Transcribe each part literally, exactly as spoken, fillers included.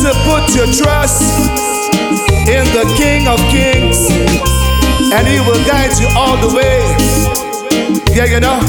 to put your trust in the King of Kings, and He will guide you all the way. Yeah, you know.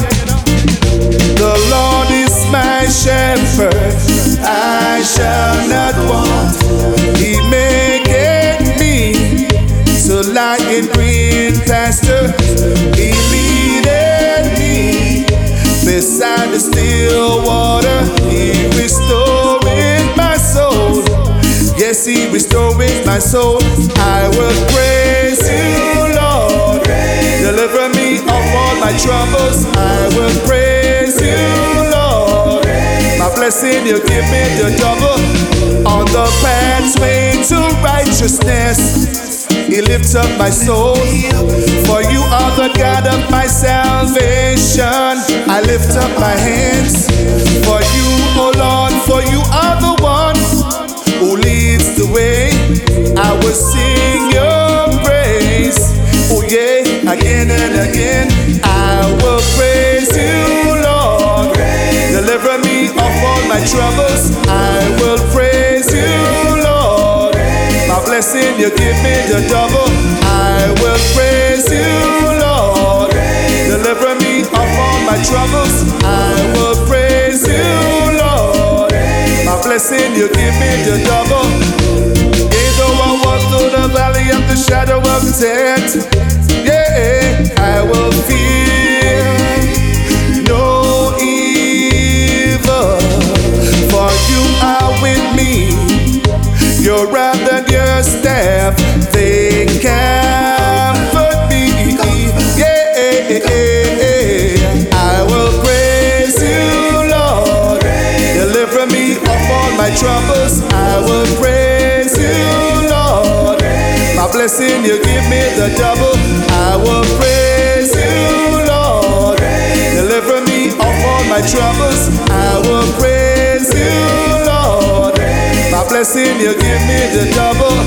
The Lord is my shepherd, I shall not want. He maketh me to lie in green pasture. He leadeth me beside the still water. He restoreth my soul. Yes, He restoreth my soul. I will praise You, Lord. Deliver me of all my troubles. I will praise You, Lord. My blessing You give me the double. On the pathway to righteousness, He lifts up my soul. For You are the God of my salvation. I lift up my hands. For You, oh Lord, for You are the one who leads the way. I will sing Your praise. Oh yeah, again and again. I will praise You, Lord. Deliver me of all my troubles. I will praise You, Lord. My blessing You give me the double. I will praise You, Lord. Deliver me of all my troubles. I will praise You, Lord. My blessing You give me the double. Though I walk through the valley of the shadow of death, yeah, I will fear no evil, for You are with me. Your rod and Your staff, they comfort me. Yeah, I will praise You, Lord. Deliver me of all my troubles. I will praise You, Lord. My blessing You give me the double. I will praise You, Lord. Deliver me of all my troubles. I will praise You, Lord. My blessing You give me the double.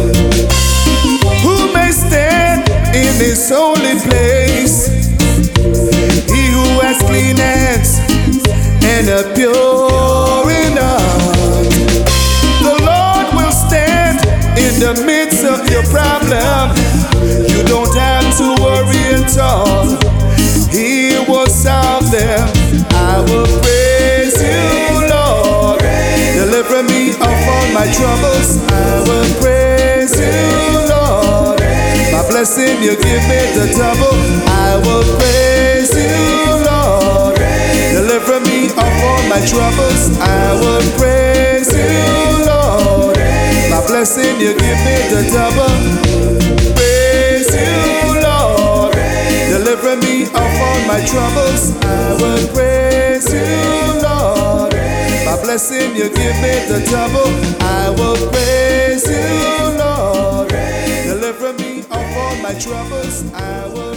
Who may stand in His holy place? He who has clean hands and a pure in heart. The Lord will stand in the midst of your problem. You don't have to worry at all. He will solve them. I will praise You, Lord. Deliver me of all my troubles. I will praise You, Lord. My blessing You give me the double. I will praise You, Lord. Deliver me of all my troubles. I will praise You, Lord. My blessing You give me the double. Praise You, Lord. Deliver me of all my troubles. I will praise You, Lord. My blessing You give me the double. I will praise You, Lord. Deliver me of all my troubles. I will